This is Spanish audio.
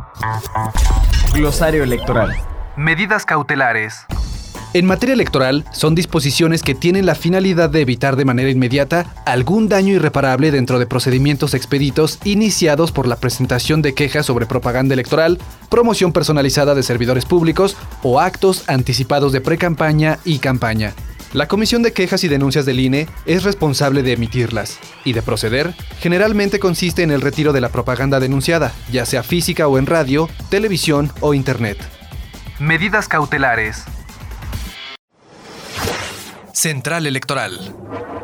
Glosario electoral. Medidas cautelares. En materia electoral, son disposiciones que tienen la finalidad de evitar de manera inmediata algún daño irreparable dentro de procedimientos expeditos iniciados por la presentación de quejas sobre propaganda electoral, promoción personalizada de servidores públicos o actos anticipados de precampaña y campaña. La Comisión de Quejas y Denuncias del INE es responsable de emitirlas, y de proceder, generalmente consiste en el retiro de la propaganda denunciada, ya sea física o en radio, televisión o internet. Medidas cautelares. Central Electoral.